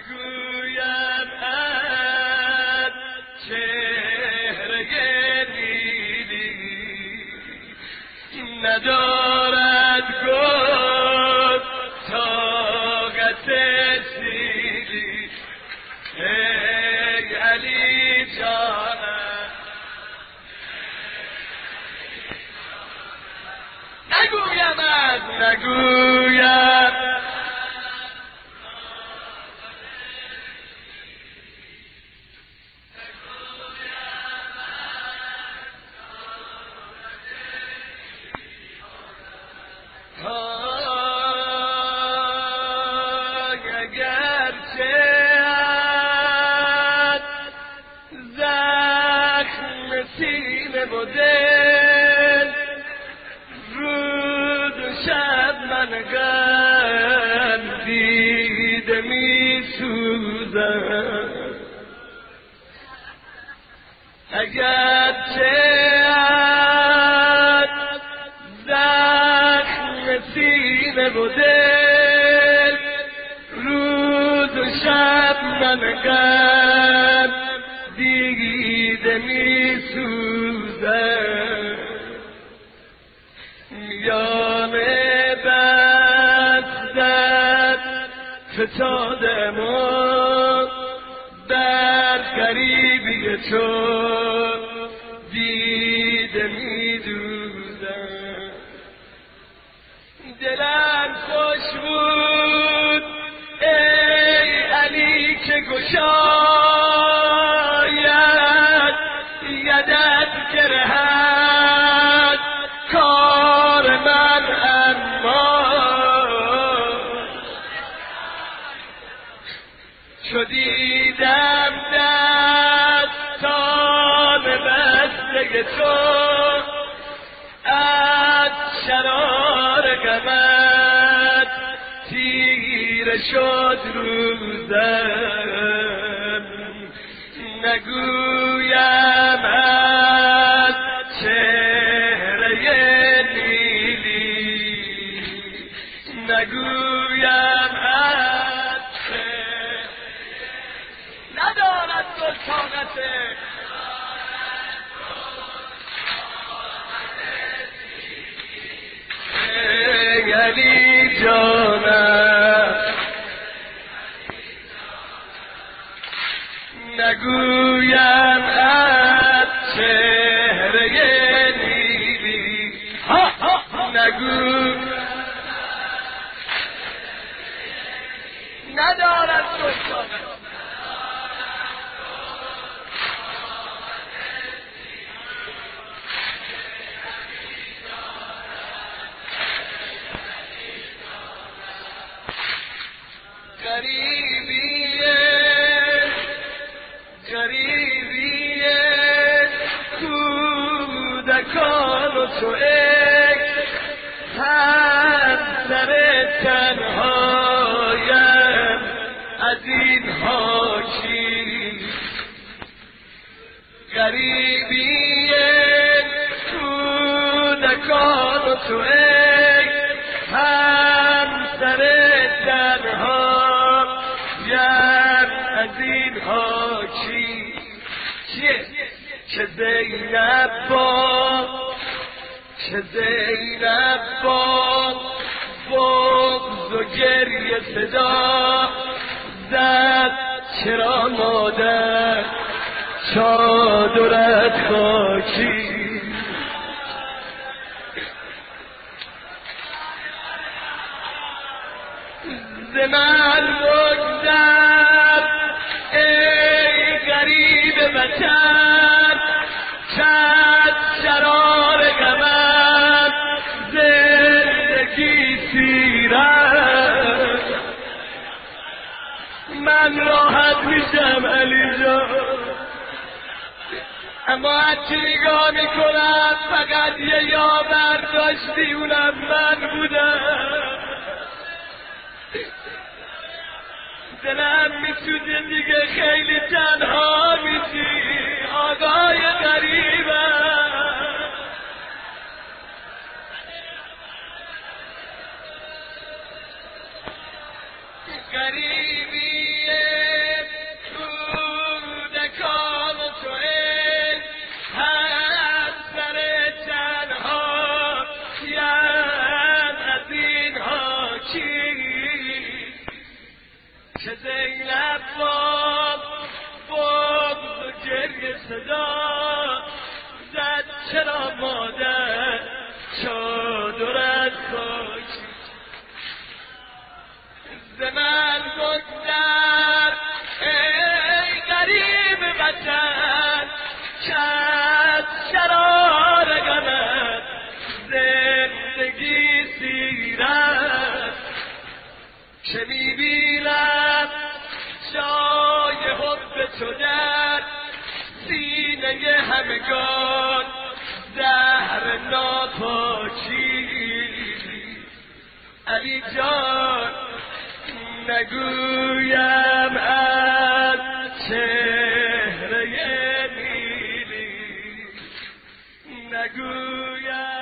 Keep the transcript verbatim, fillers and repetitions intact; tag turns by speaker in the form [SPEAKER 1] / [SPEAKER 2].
[SPEAKER 1] نگویم از چهره نیلی ندارد گفت طاقت سیلی ای علی جانم نگویم از نگویم غم دیده می سوزم اگر چه از زخم سینه و دل روز و شب من غم دیده می سوزم میان فتادم و در غریبی تو دیده می دوزم دلم خوش بود ای علی که گشاید یدت گرهد کار من اما چو دیدم دستان بسته تو از شرار غمت تیره شد روزم نگویم از چهره نیلی نگویم از ندارد سلطانت ای علی جانم نگویم از چهره نیلی نگو ندارد سلطانت غریبیه غریبیه کودکان و تو ای همسر تنهایم از این حاکی غریبیه کودکان و تو ای همسر تنها از این حاکی چیه که زینب با که زینب با بغض و گریه صدا زد چرا مادر چادرت خاکی ز من بگذر ای غریب وطن چند شرار غمت زندگی سیرت من راحت میشم علی جان اما هرچی نگاه میکنم فقط یه یاور داشتی اونم من بودم دلم میسوزه دیگه خیلی تنها میشی آقای غریبم غریبیه که زینب با بغض و گریه صدا زد چرا مادر چادرت خاکی ز من بگذر ای غریب وطن که از شرار غمت زندگی سیرت که میبینم جای حب تو در سینه همگان زهر ناپاکی علی جان نگویم از چهره نیلی نگویم